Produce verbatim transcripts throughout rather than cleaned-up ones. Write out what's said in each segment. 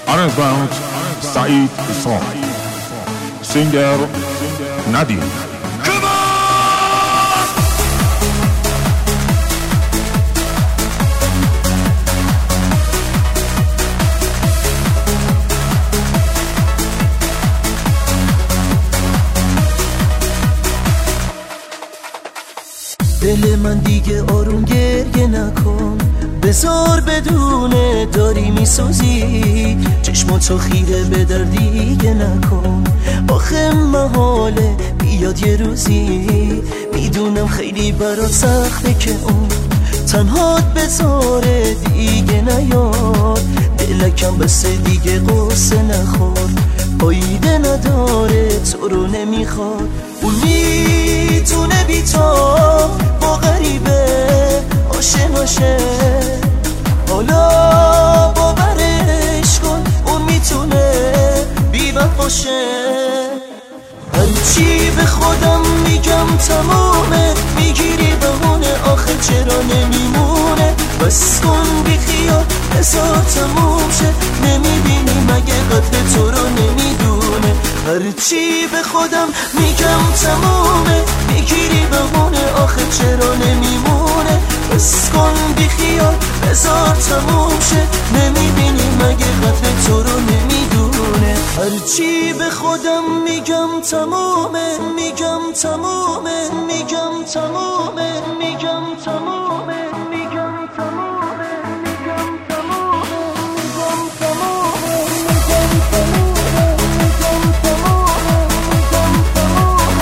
Arrangement Saeed Isam. Singer Nadim. Come on! دل من دیگه آروم گریه نکن، بذار بدونه داری میسوزی، چشماتو خیره به در دیگه نکن. آخه محاله بیاد یه روزی، میدونم خیلی برات سخته که اون تنهات بذاره دیگه نیاد. دلکم بسه دیگه قصه نخور، فایده نداره تو رو نمیخواد. اون میتونه بی تو با غریبه آشناشه، حالا باورش کن اون میتونه بی وفاشه. هرچی به خودم میگم تمومه، میگیری بهونه آخه چرا نمیمونه. بس کن بی خیال بذار تموم شه، نمیبینی مگه قدر تو رو نمیدونه. هرچی به خودم میگم تمومه، میگیری بهونه آخه چرا نمیمونه. بس کن بی خیال بذار تموم شه، نمیبینی مگه قدر تو رو نمیدونه. هرچی به خودم میگم تمومه، میگم تمومه، میگم تمومه، میگم تمومه، میگم تمومه، میگم تمومه، میگم تمومه، میگم تمومه، میگم تمومه، میگم تمومه،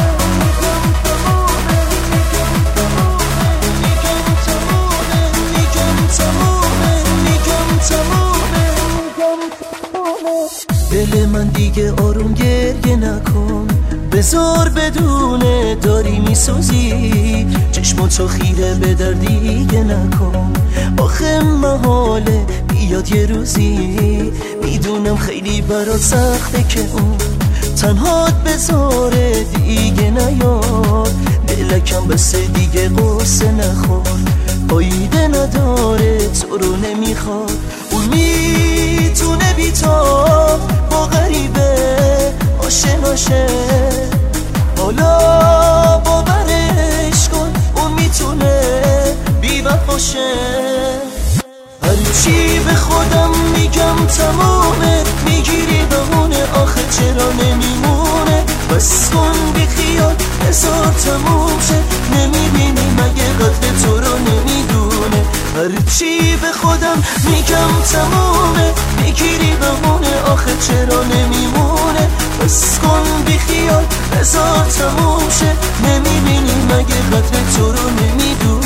میگم تمومه، میگم تمومه، میگم تمومه، میگم تمومه. دل من دیگه آروم گریه نکن، بذار بدونه داری میسوزی، چشماتو خیره به در دیگه نکن. آخه محاله بیاد یه روزی، میدونم خیلی برات سخته که اون تنهات بذاره دیگه نیاد. دلکم بسه دیگه قصه نخور، فایده نداره تو رو نمیخواد. اون میتونه بی تو با غریبه آشناشه، حالا باورش کن اون میتونه بی وفاشه. هرچی به خودم میگم تمومه، میگیری بهونه آخه چرا نمیمونه. بس کن بی خیال بذار تموم شه، نمیبینی مگه قدر تو رو نمیدونه. هرچی به خودم میگم تمومه، میگیری بهونه آخه چرا نمیمونه. بس کن بی خیال بذار تموم شه، نمیبینی مگه قدر تو رو نمیدونه.